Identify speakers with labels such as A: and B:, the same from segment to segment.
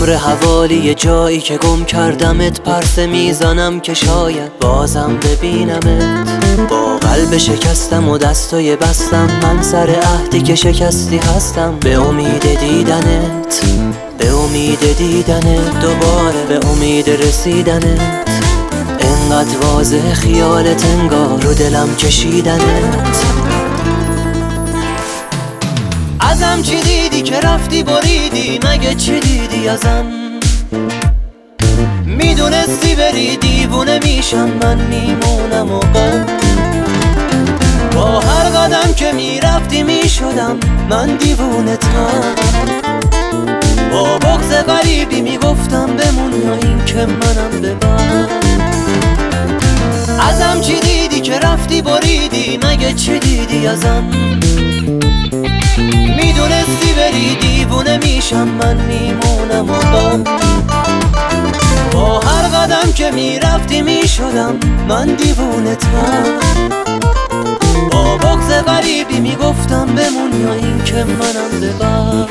A: ابر حوالی جایی که گم کردمت، پرسه میزنم که شاید بازم ببینمت. با قلب شکستم و دستای بستم، من سر عهدی که شکستی هستم. به امید دیدنت، به امید دیدنت، دوباره به امید رسیدنت. انقدر واضح خیالت انگار رو دلم کشیدنت. ازم چی دیدی که رفتی بریدی؟ مگه چی دیدی ازم؟ میدونستی بری دیوونه میشم، من میمونم و غم. با هر قدم که میرفتی میشدم من دیوونتم. با بغض غریبی میگفتم بمون یا این که منم ببر. ازم چی دیدی که رفتی بریدی؟ مگه چی دیدی ازم؟ میدونستی بری دیوونه میشم، من میمونم و غم. با هر قدم که میرفتی میشدم من دیوونتم. با بغض غریبی میگفتم بمون یا این که منم ببر.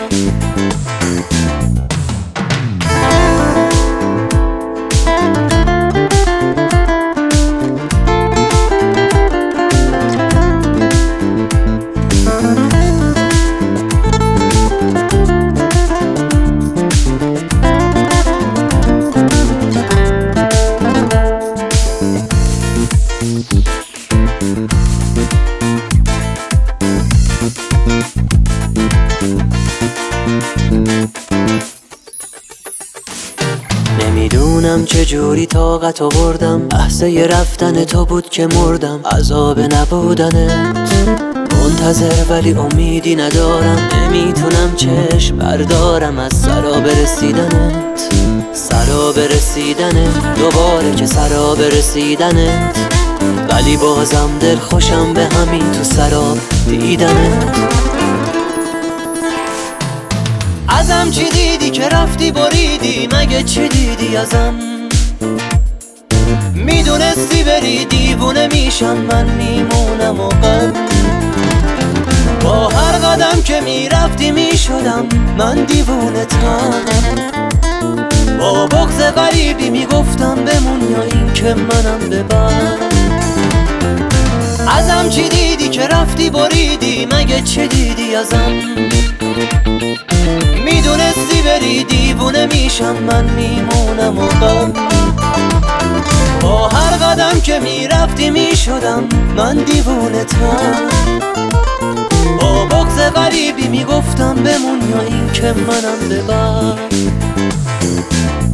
A: نمیدونم چجوری طاقت آوردم، لحظه رفتن تو بود که مردم. عذاب نبودنت منتظر ولی امیدی ندارم. نمیتونم چشم بردارم از سراب رسیدنت، سراب رسیدنت، دوباره که سراب رسیدنت. ولی بازم دل خوشم به همین تو سراب دیدنت. ازم چی دیدی که رفتی بریدی؟ مگه چی دیدی ازم؟ میدونستی بری دیوونه میشم، من میمونم و غم. با هر قدم که میرفتی میشدم من دیوونتم. با بغض غریبی میگفتم بمون یا این که منم ببر. ازم چی دیدی که رفتی بریدی؟ مگه چی دیدی ازم؟ میدونستی بری دیوونه میشم، من میمونم و غم. با هر قدم که میرفتی میشدم من دیوونتم. با بغض غریبی میگفتم بمون یا این که منم ببر.